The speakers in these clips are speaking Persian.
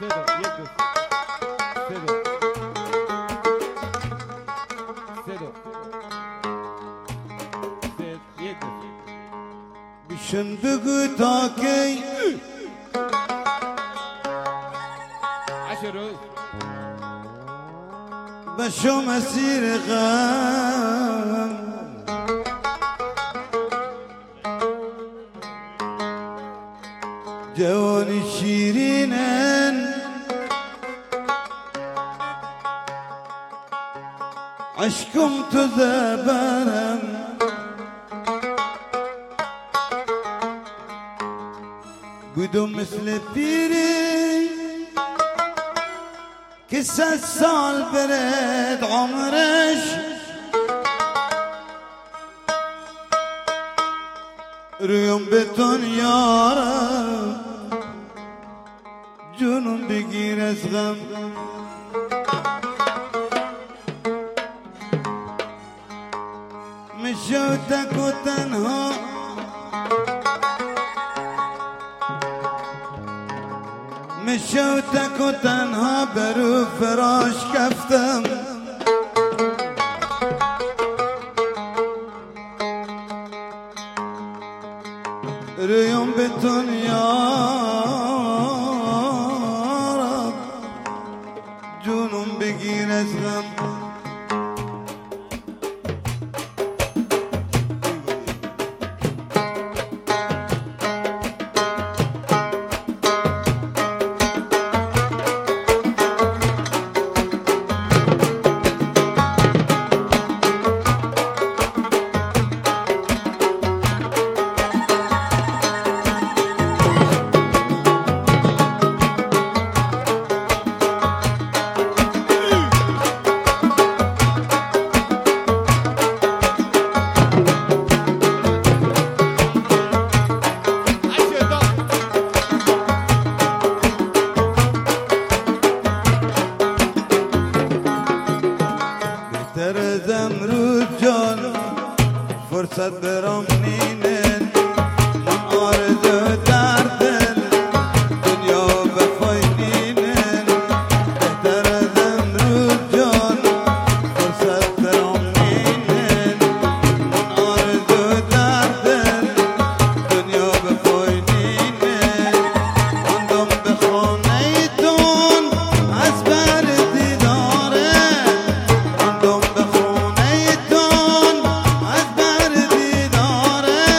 بگو تا کی بشو مسیر غم جوانی شیرینن عشقم تو زبرم بودم مثل پیری که 100 سال برد عمرش رویم بتون یارم جونم بگیر از غم مشو تک و تنها مشو تک و تنها برو فراش کفتم رویم بتون یارم جونم بگیر از غم فرصت برام نینن من آرزو دردن دنیا بخوای نینن بهتر از امروز جان فرصت برام نینن من آرزو دردن دنیا بخوای نینن ماندم به خانه تون از بر دیداره ماندم به خانه تون از بر دیداره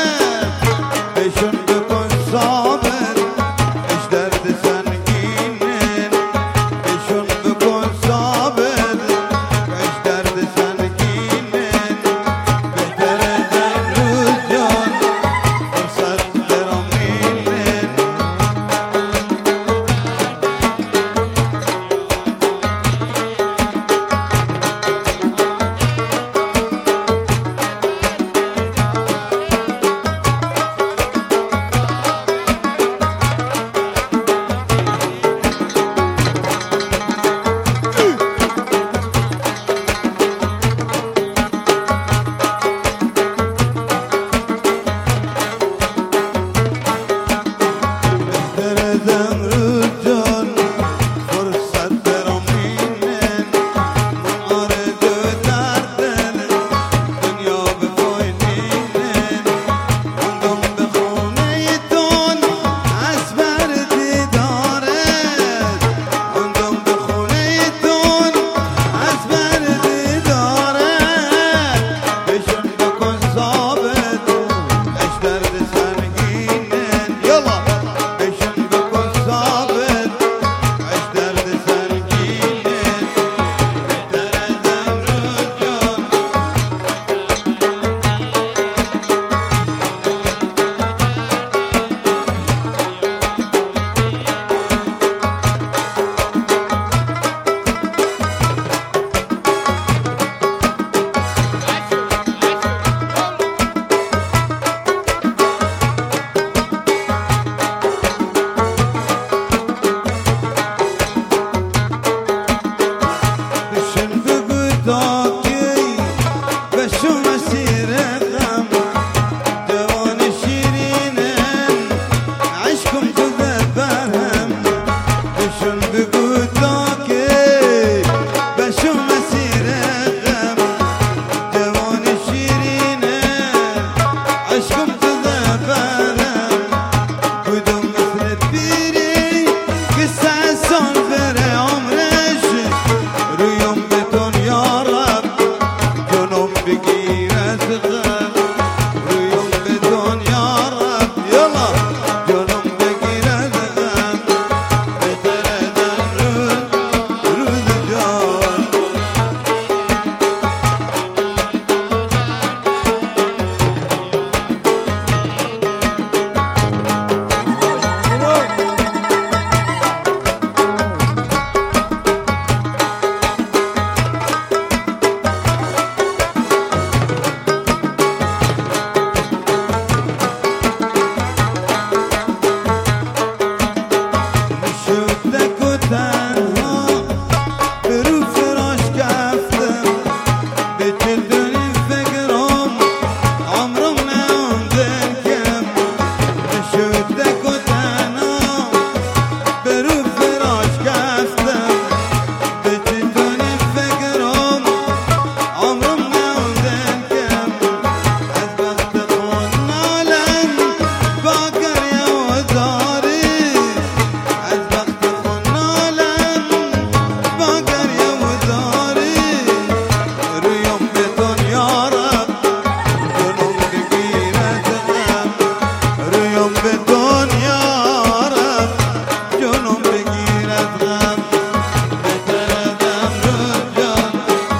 تنها برو فراش کفتم به چه دونی فکرم عمرم نموندن کم نشد تک و تنها برو فراش کفتم به چه دونی فکرم عمرم نموندن کم از وقت خون نالم باگر یا وزاری از وقت خون نالم باگر یا وزاری رویم به دنیا رب جنوم بگیرد غم رویم به دنیا رب جنوم بگیرد غم بتردم رو جان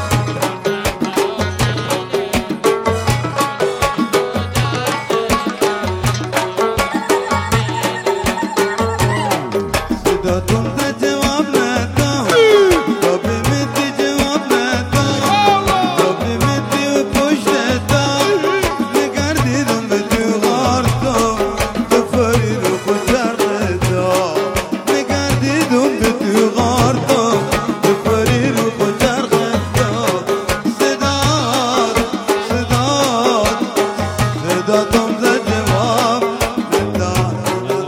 صدا تون ده جواب ندام تا بمیدی جواب ندام تا بمیدی و پشت دام نگردیدم به تو غارتم تو فرید و خوشرق دام نگردیدم به تو غارتم تو فرید و خوشرق دام صداد صداد صدا تون ده جواب ندام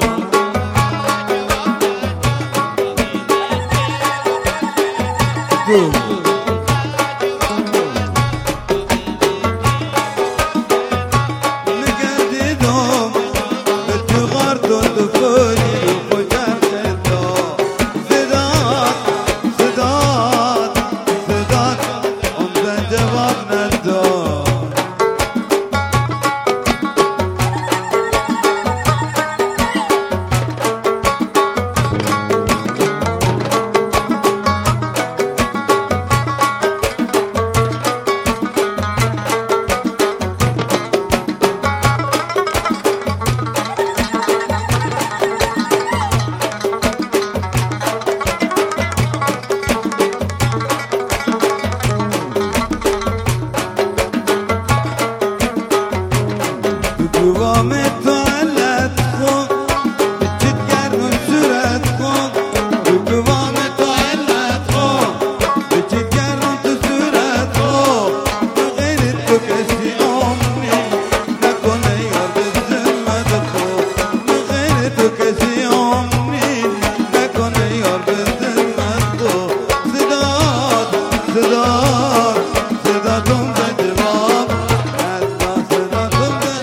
نگردیدم به تو غارتم تو فرید و خوشرق دام صداد صداد صداد اون ده جواب ندام تو قوام تو علت خود بچت گرم صورت خود تو قوام تو علت خود بچت گرم تو صورت خود غیر تو کسی عمری نکنه یار به ذمت خود غیر تو کسی عمری نکنه یار به ذمت خود صداد صداد صداتون به جواب نداد صداتون به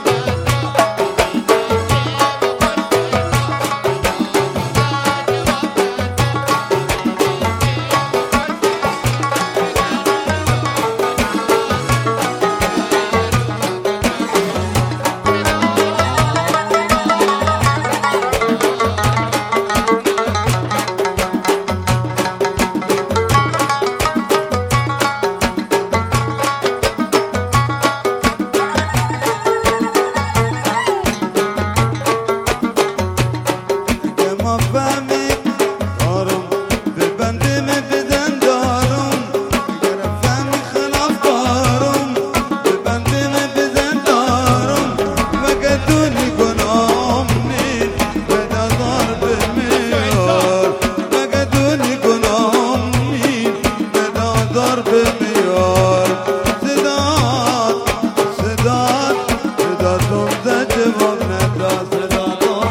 که ما فهمید دارم به بنده می بدن دارم اگر فهمی خلاف دارم به بنده می بدن دارم مگه دونی گناهم نید به دادار بمیار مگه دونی گناهم نید به دادار بمیار صداد صداد صداتون ده جواب نداد صداتون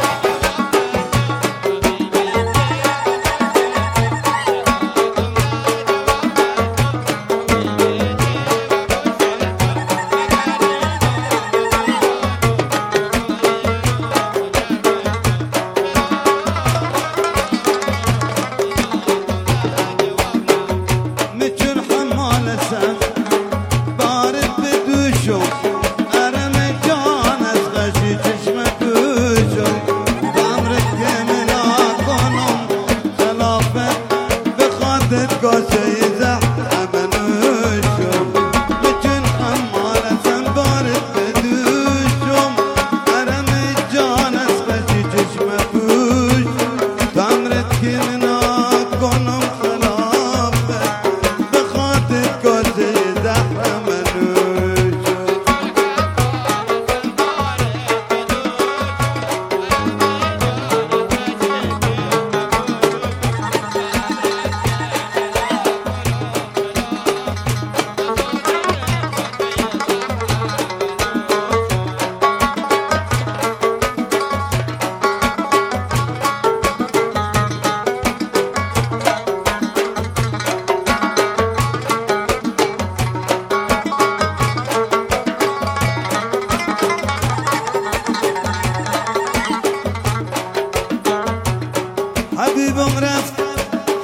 میچون حمال سم بارد به دوشم ارم جان از غشی چشم پوشم بامرد که منا کنم خلافت به خاطر کاسه زهر منوشم میچون حمال سم بارد به دوشم ارم جان از غشی چشم پوشم بامرد که منا کنم خلافت به خاطر کاسه زهر منوشم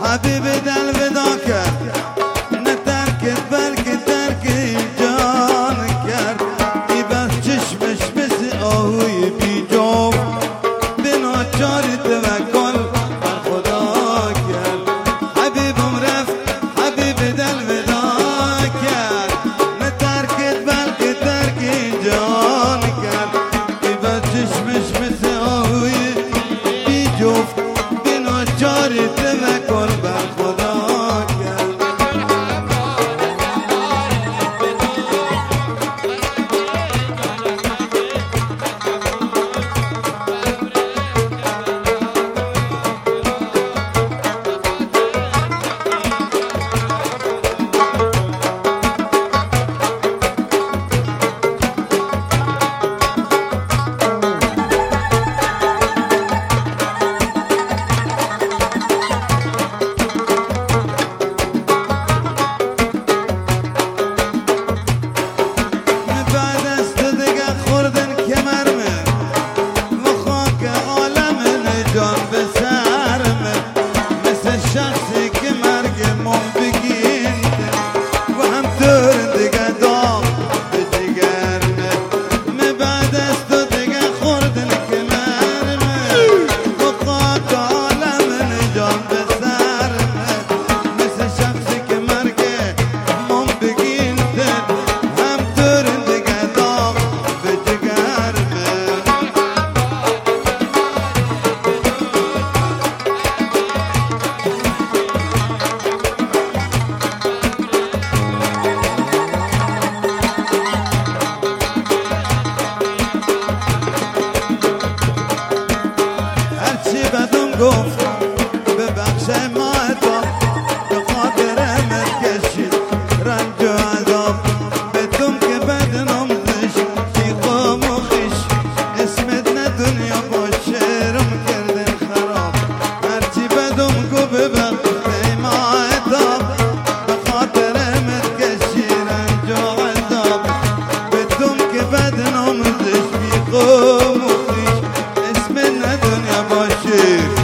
حبیب دل ودا کرد نه ترکت بلکه ترک جان کرد ای بس چشمش مثل آهوی بی جفت به ناچاری توکل بر خدا کرد حبیبم رفت حبیب دل ودا کرد نه ترکت بلکه ترک جان کرد ای بس چشمش مثل آهوی بی جفت به ناچاری توکل بر خدا کرد شخصی که مرگ من بگیرده و هم طور دیگه داغ به جگرمه من بعد از تو دیگه خوردن که مرمه و خاک عالم جان به سرمه مثل شخصی که مرگ من بگیرده هم طور دیگه داغ به جگرمه گفت ببخش ماتا به خاطرمت کشید رنج و عذاب بدم که بدنم زشت بیقام و خیش اسمت نه دنیا با شعرم کردن خراب هرچی بدم گو ببخش ماتا به خاطرمت کشید رنج و عذاب بدم که بدنم زشت بیقام و خیش اسمت نه دنیا با شعر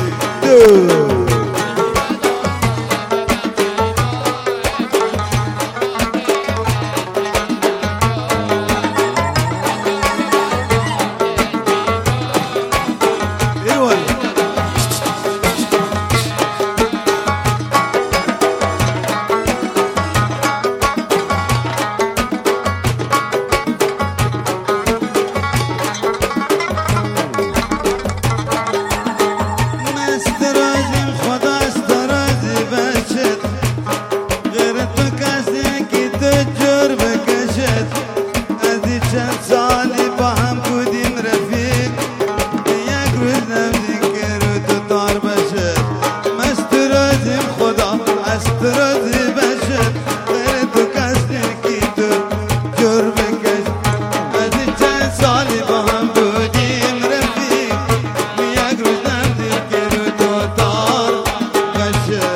چند سالی با هم بودیم رفیق یک روز نمزیگر و تو تار بشه مست رازیم خدا از تو راضی بشه غیر تو کسی که تو جور بکش از چند سالی با هم بودیم رفیق یک روز نمزیگر و تو تار بشه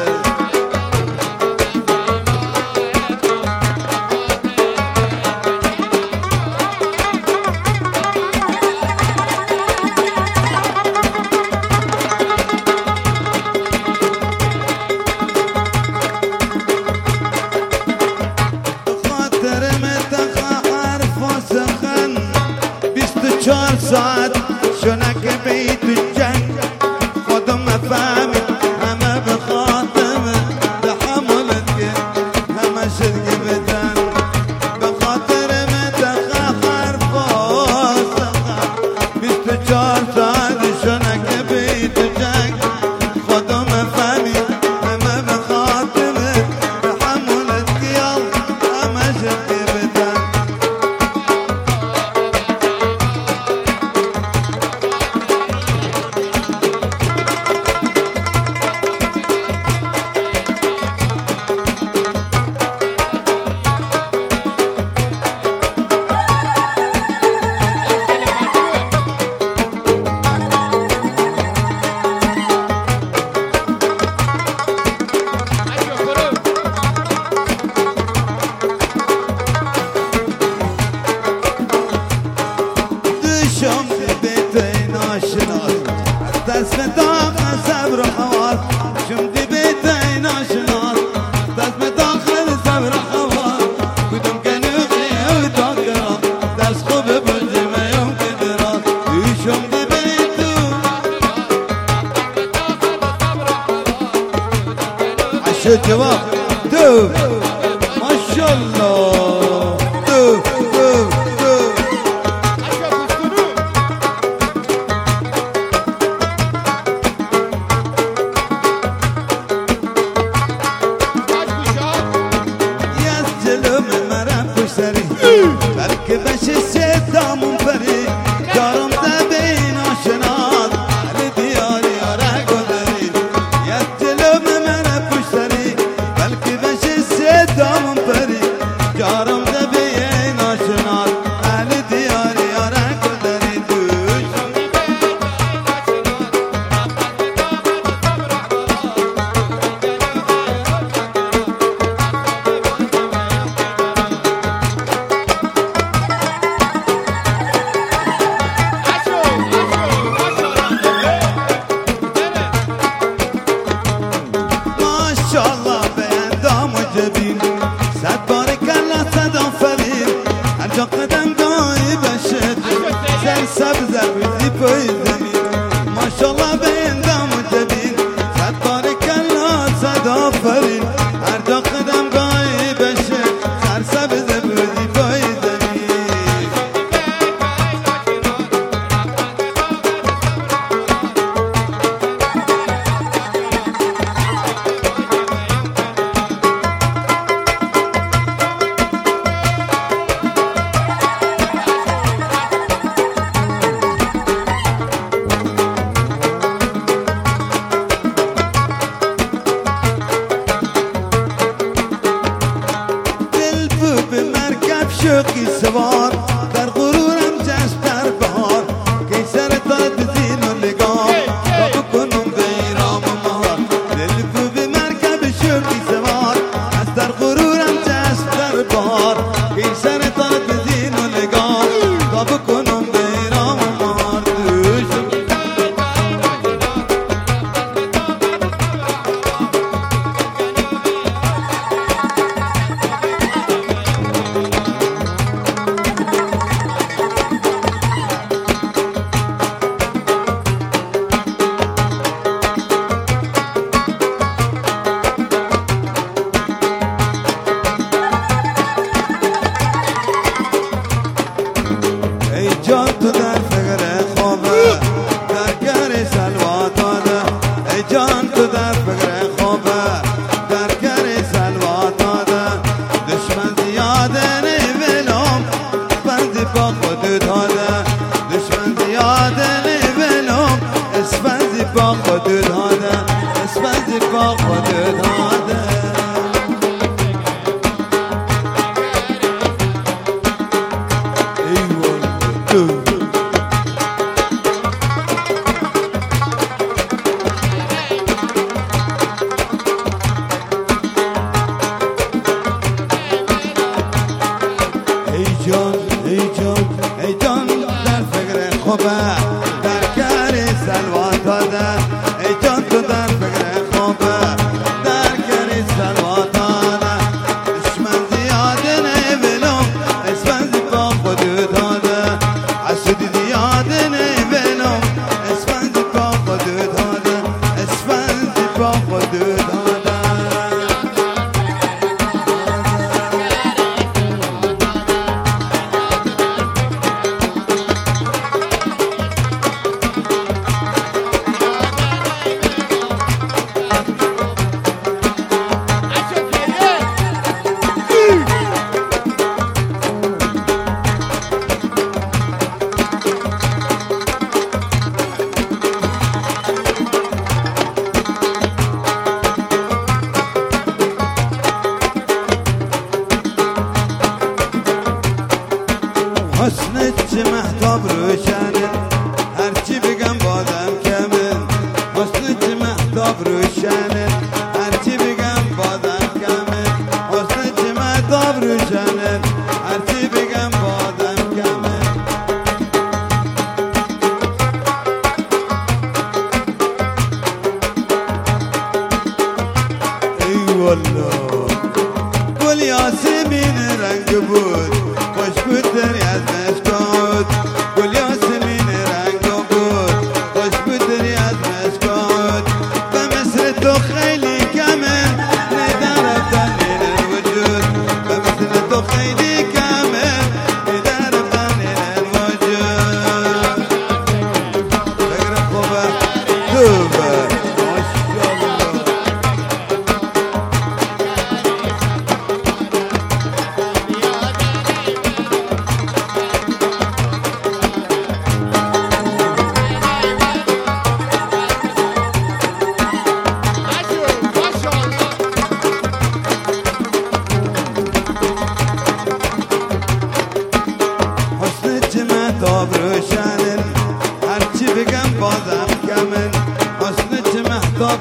ساعت شنک بیت جنگ خودم فهمید همه به خاطمه تحملت که همه شدگی بدن به خاطر متخه خرفا سخن 24 ساعت شنک بیت جنگ خودم فهمید همه به خاطمه تحملت که همه شدگی بدن جواب دو ماشاءالله دو بلکه بشه صدامون پری دارم دبین آشناد علی دیاری آره گذاری یه جلوم من پشتری بلکه بشه صدامون پری دارم دبین آشناد علی دیاری آره گذاری دوش ماشاءالله به اندام و جبین صد بارکالله صد آفرین هر جا قدم گاهی بشه سر سبز روزی پای زمین ماشاءالله به اندام و جبین صد بارکالله صد آفرین هر جا قدم گاهی بشه سر سبز روزی پای زمین شوقی سوار در غرورم جشن در بهار که سر تا بزین و نگاه تا بکنم به ایرام و مهار دل کو به مرکب شوقی سوار از در غرورم جشن در بهار که سر تا بزین و نگاه تا بکنم به ایرام و مهار ای جان تو در فکر خوابه در گر سلوا داده ای جان تو در فکر خوابه در گر سلوا داده دشمن زیاده نیولم اسفندی با خود داده دشمن زیاده نیولم اسفندی با خود داده اسفندی با خود داده ای جان در فکر خوبه در کاری سلوا داده ای جان تو در فکر خوبه در کاری سلوا داده دشمن زیاده نیولم اسفندی با خود داده حسودی زیاده نیولم اسفندی با خود داده اسفندی با خود داده حسنت چه مهتاب روشنه هرچی بگم بادم کمه حسنت چه مهتاب روشنه هرچی بگم بادم کمه حسنت چه مهتاب روشنه هرچی بگم بادم کمه ای والله گل یاسمین رنگ بود خوش بود دری از مشکات گل یاسمین رنگ بود خوش بود دری از مشکات و مثل تو خیلی کمه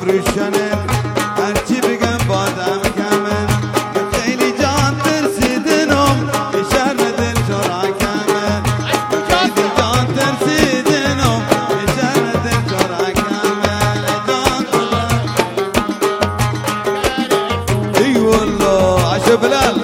روشنن هرچی بگم بازم کمن من خیلی جان ترسیدنم شرم دل چرا کمن خیلی جان ترسیدنم شرم دل چرا کمن جان ای والله عشا بلال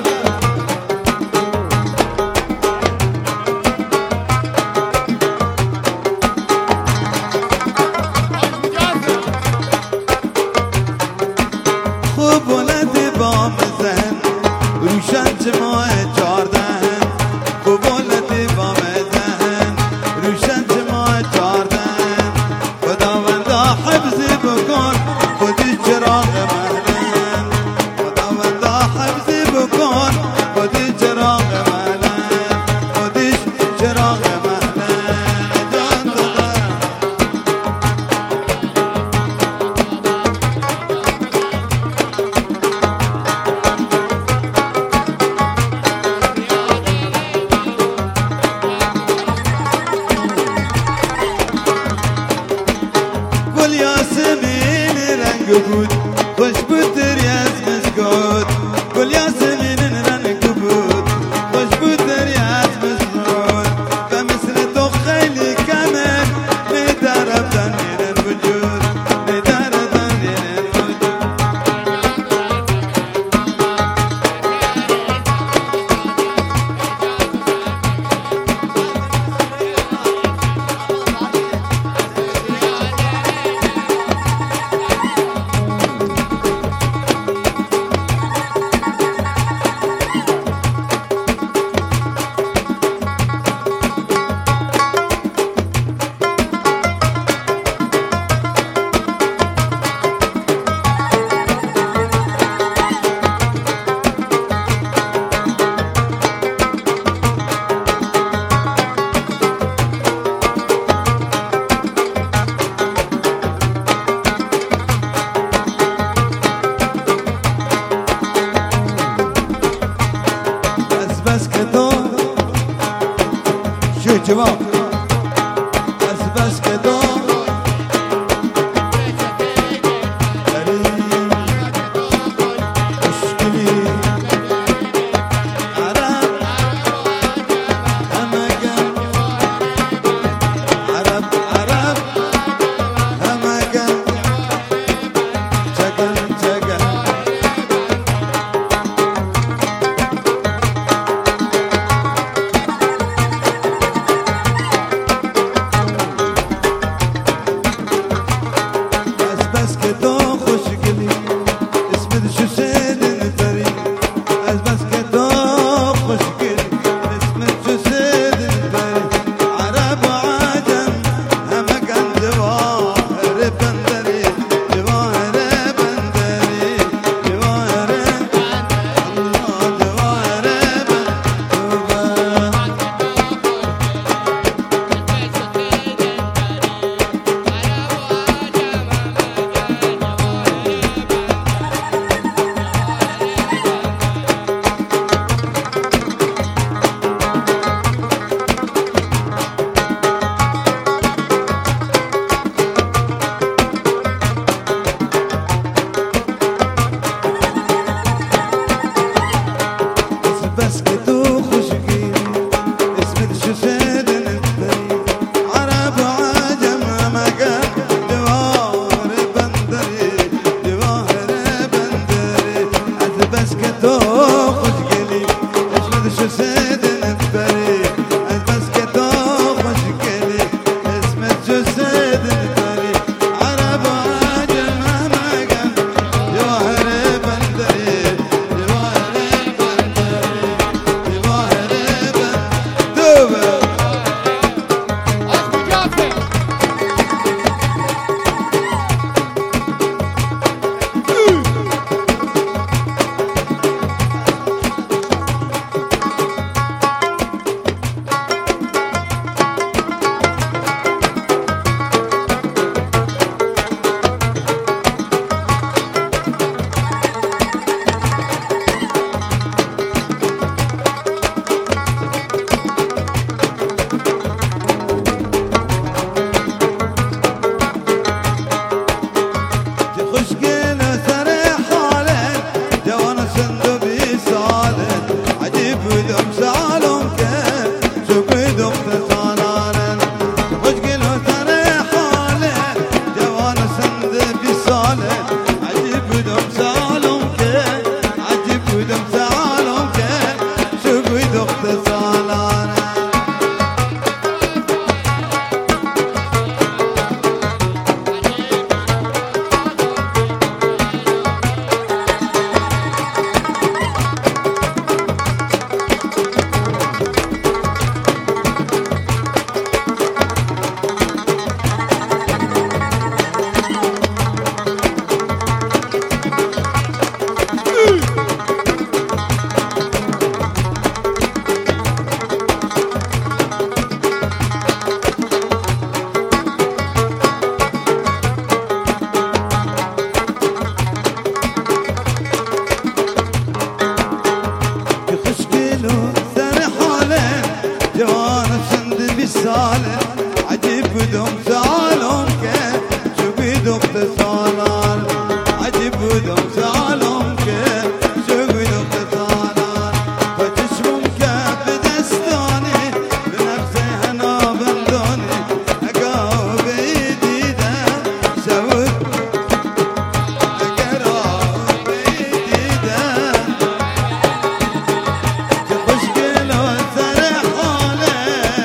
بلند بام زن روشن جماع چاردن بلند بام زن روشن جماع چاردن خداوندا حفظ بکن خودی چراغ مهلن خداوندا حفظ بکن خودی چراغ مهلن خودیش چراغ مهلن جان دادن گل یاسمین رنگ بود خوش بود دری از مسکوت گل یاسمین رنگ بود خوش بود دری از مسکوت و مثل تو خیلی کمه ندارم دنین وجود ندارم دنین وجود بس که تو شو جواب بس که تو غریب مشکلی عرب همگن عرب همگن چگن بودم سالم که شغل قطانان فتشمم که بدستاني بنفسي هنا بندوني اقاو بيديده سود اقراو بيديده تخش قلو سرحانه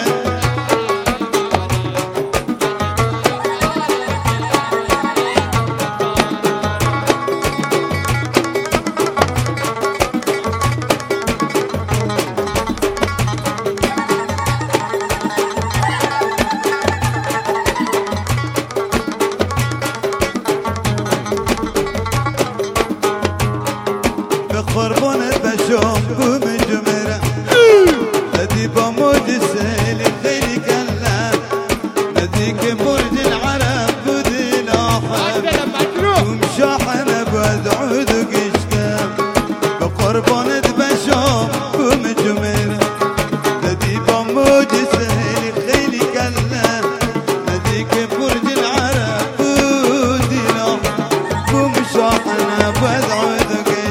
بقربون بشوم بمجمرة ندي بموج السيل خيلي كلام نديك برج العرب بدي لاحم ومشاحن بدعود قشتام بقربون بشوم بمجمرة ندي بموج السيل خيلي كلام نديك برج العرب بدي لاحم ومشاحن بدعود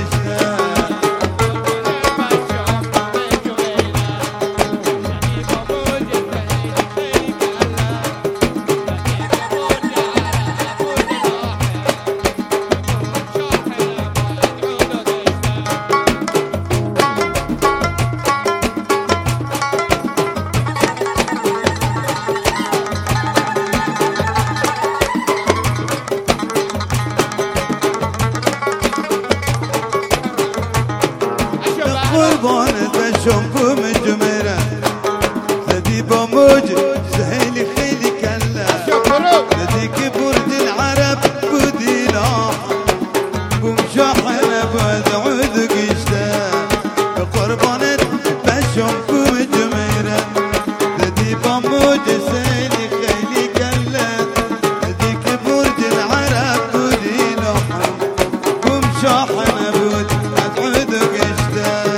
قربان بشم بمجمرة ندي بموج سهيلي خيلي كلا نديك برج العرب بدي لاحم بمشاحن بدعود قشتا قربان بشم بمجمرة ندي بموج سهيلي خيلي كلا نديك برج العرب بدي لاحم بمشاحن بدعود قشتا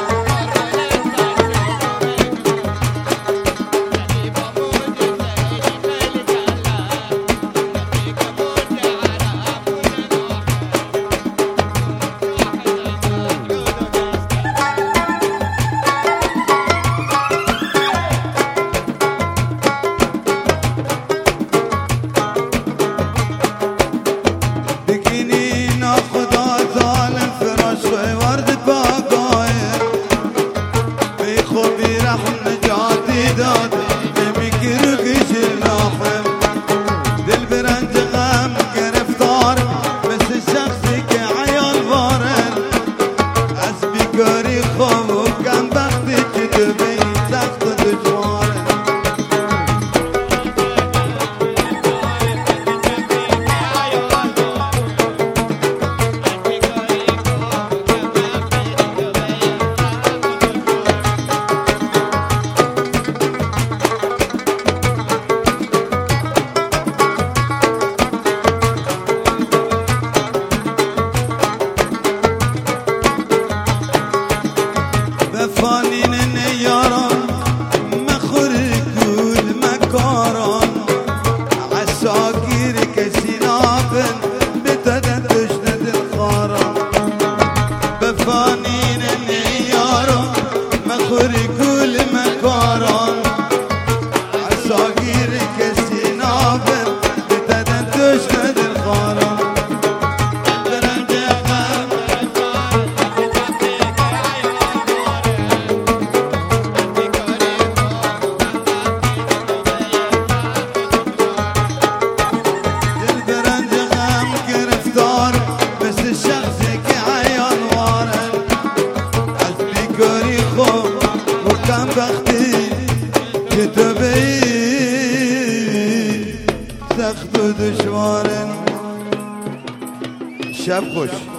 بكيني ناخذ ظالم فراش ورد باقاير بيخوبي رحم نجاتي داد بمكرقش اللاحم دل برنج غام كرفتار بس الشخص كعيال بارن حسبي كاري خوف كان بختي كتبي سخت دجوارن بفانين النياران مخور كل مكاران عالساكير كسينافن بتدن تشتد الخاران بفانين النياران مخور كل مكاران عالساكير كسينافن بتدن تشتد الخاران وكان بختي كتبي سخت دشوار شب خوش